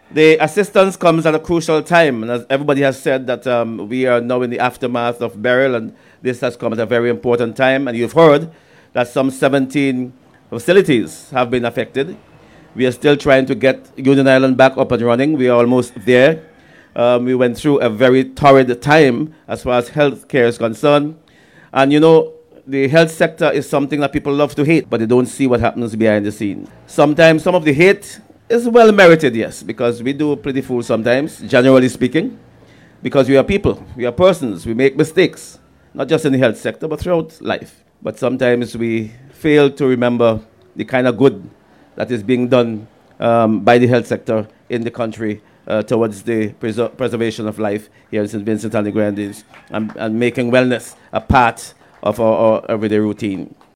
The assistance comes at a crucial time, and as everybody has said, that we are now in the aftermath of Beryl, and this has come at a very important time. And you've heard that some 17 facilities have been affected. We are still trying to get Union Island back up and running. We are almost there. We went through a very torrid time as far as healthcare is concerned. And you know, the health sector is something that people love to hate, but they don't see what happens behind the scene. Sometimes some of the hate is well merited, yes, because we do pretty fool sometimes, generally speaking, because we are people, we are persons, we make mistakes, not just in the health sector, but throughout life. But sometimes we fail to remember the kind of good that is being done by the health sector in the country towards the preservation of life here in St. Vincent and the Grenadines, and making wellness a part of our everyday routine.